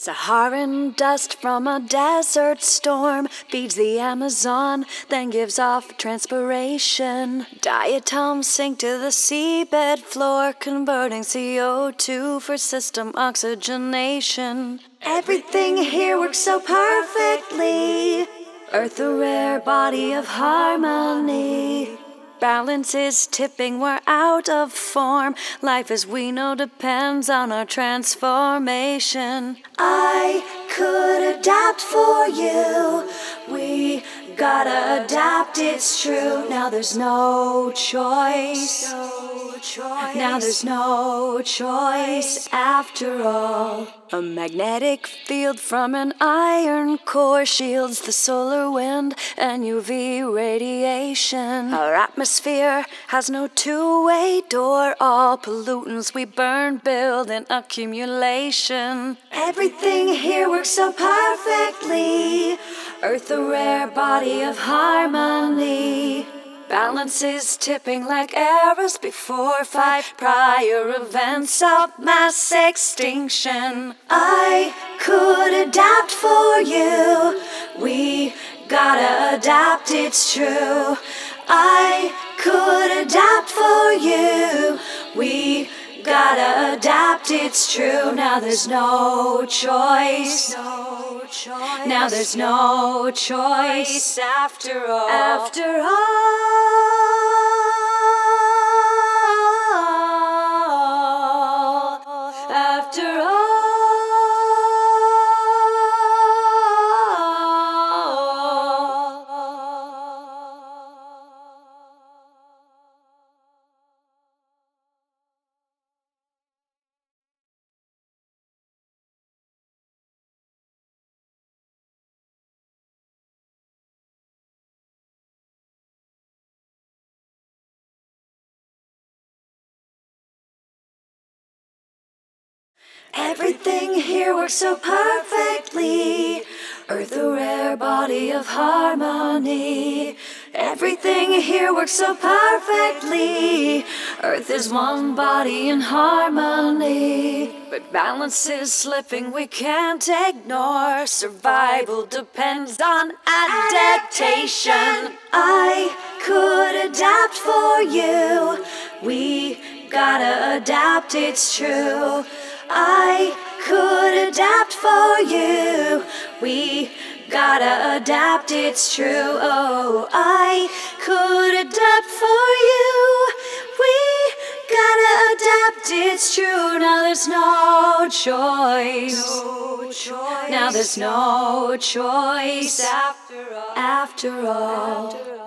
Saharan dust from a desert storm feeds the Amazon, then gives off transpiration. Diatoms sink to the seabed floor, converting CO2 for system oxygenation. Everything here works so perfectly. Earth, a rare body of harmony. Balance is tipping, we're out of form. Life as we know depends on our transformation. I could adapt for you. We gotta adapt, it's true. Now there's no choice. Now there's no choice after all. A magnetic field from an iron core shields the solar wind and UV radiation. Our atmosphere has no two-way door. All pollutants we burn build in accumulation. Everything here works so perfectly. Earth, a rare body of harmony. Balance is tipping like eras before 5 prior events of mass extinction. I could adapt for you. We gotta adapt, it's true. I could adapt for you. We gotta adapt, it's true. Now there's no choice. Now there's no choice after all. After all. Everything here works so perfectly. Earth, a rare body of harmony. Everything here works so perfectly. Earth is one body in harmony. But balance is slipping, we can't ignore. Survival depends on adaptation. I could adapt for you. We gotta adapt, it's true. I could adapt for you. We gotta adapt, it's true. Oh, I could adapt for you. We gotta adapt, it's true. Now there's no choice. Now there's no choice after all.